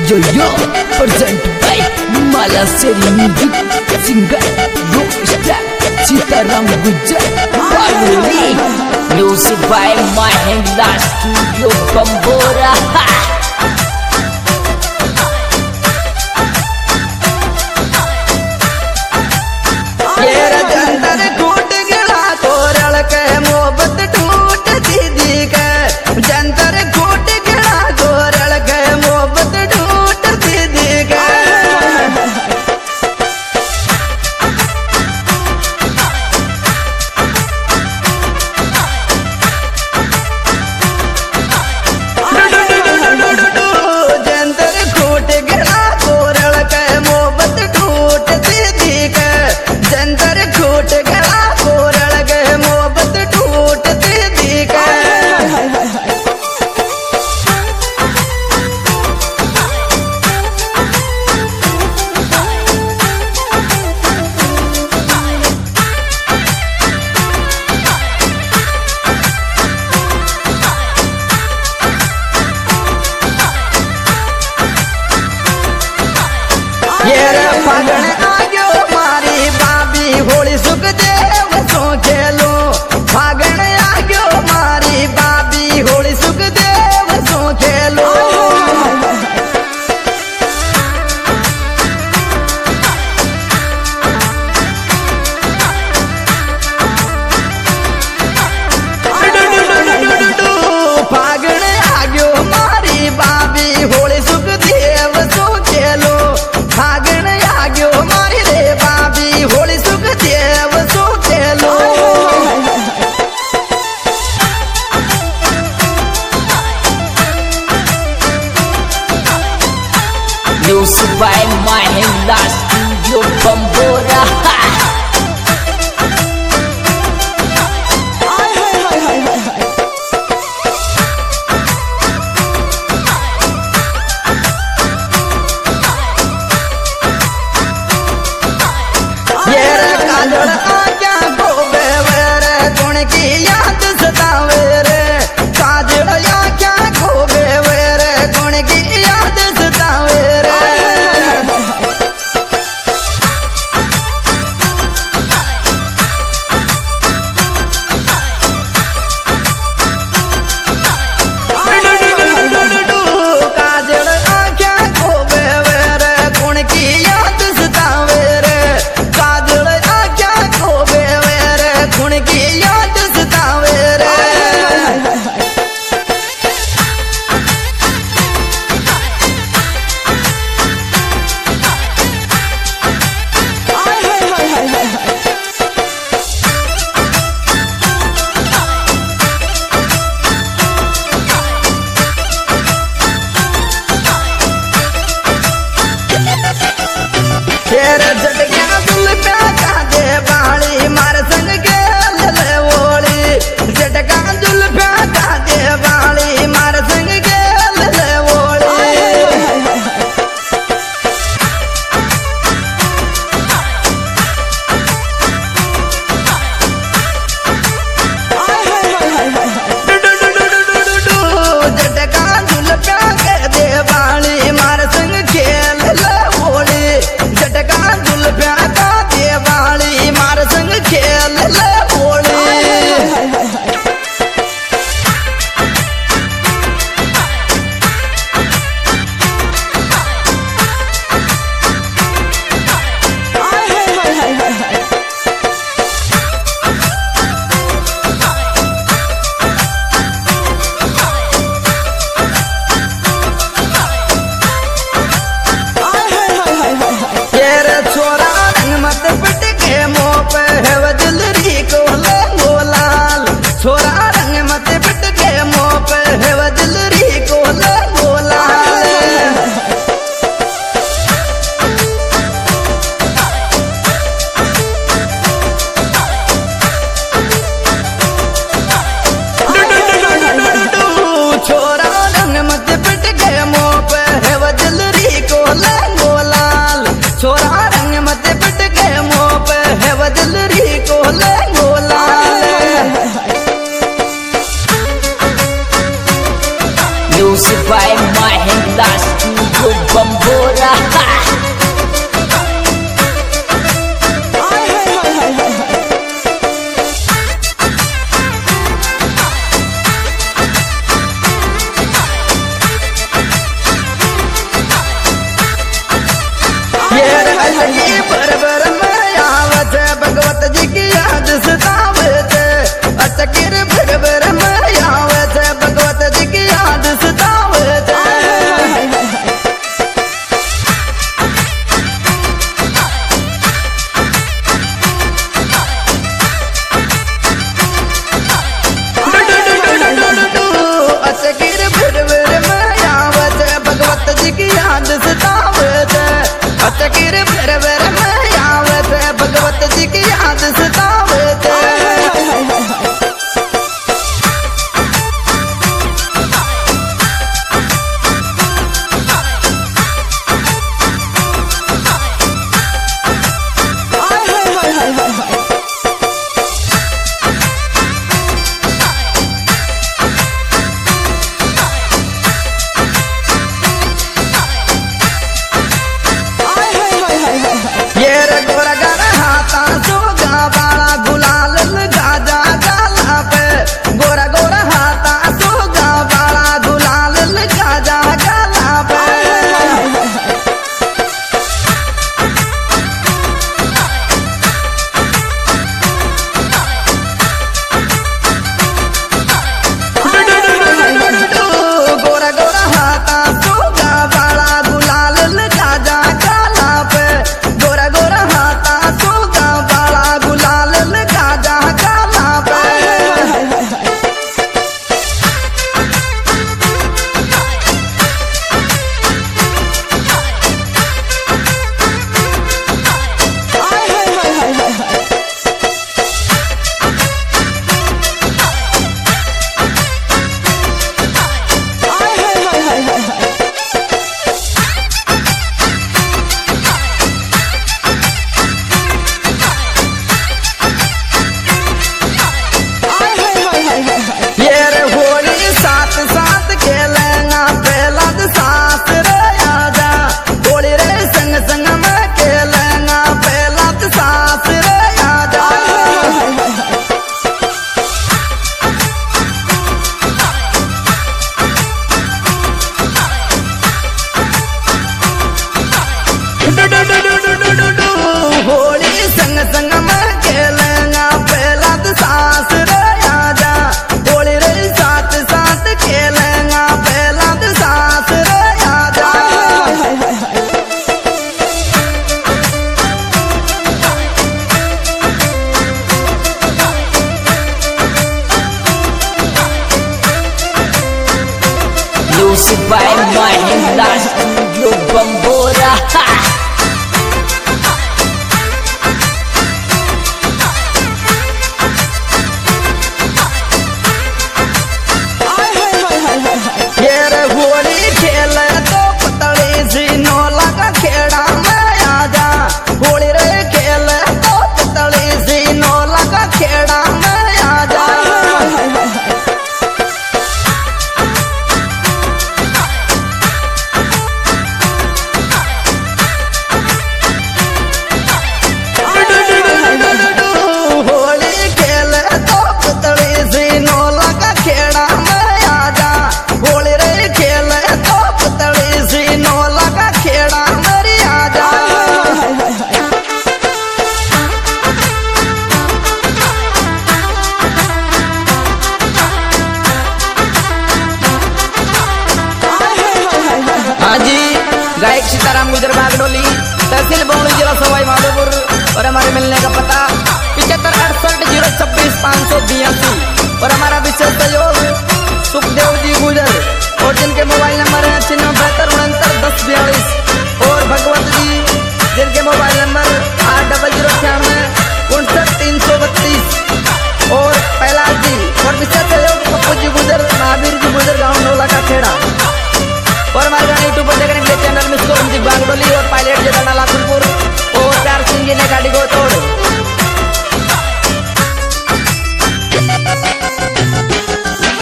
Yo present by Malaseri Music Singer Rockstar Sitaram Gujar Paruli Music by Mahindra Studio Bambora फागण आग्यो मारी बाबी होली सुख देव सो खेलो फागण आग्यो मारी बाबी होली सुख देव सो खेलो फागण आग्यो मारी बाबी होली सुख देव सो खेलो फागण आग्यो मारी रे बाबी होली सुख देव सो खेलो Music by Mahindra Studio Bambora याद सतावे रे काजल या क्या खोबे रे गुण की याद सतावे रे काजल या क्या खोबे रे गुण की याद सतावे रे काजल या क्या खोबे रे गुण की याद तेरे झटकिया दिल पे कादे बाली मार संग के ले ओली झटका दिल पे कादे बाली मार संग के ले ओली झटका दिल पे कादे बाली मार संग के ले ओली झटका दिल पे कादे बाली मार संग खेल ले ओली छोरा रंग मत पिट के मुँह पे है दिल री को ले गोलाल छोरा रंग मत पिट के मुँह पे है दिल री को ले गोलाल छोरा रंग मत पिट के मुँह पे है दिल री को ले गोलाल छोरा रंग मत पिट के मुँह पे है दिल री को ले गोलाल Music by Mahindra Studio studio बम्बोरा। भगवत जी की याद सतावत अचकिर भर में आवत भगवत जी की याद सतावत अचकिर भर में आवत भगवत जी की याद सतावत अचकिर भर में आवत भगवत जी की याद सतावत Music by Mahindra Studio Bambora. Holi खेल तो पतली सी नो लगा खेड़ा में आजा होली रे खेल तो पतली सी नो लगा खेड़ा में आजा होली खेल तो पतली सी नो लगा खेड़ा में आजा होली रे खेल तो पतली सी नो लगा खेड़ा मेरी आजा हाँ जी, गायक सीताराम गुजर बागडोली, तहसील बौली, जिला सवाई माधोपुर। और हमारे मिलने का पता 75 68 026 582 और हमारा विशेष सहयोग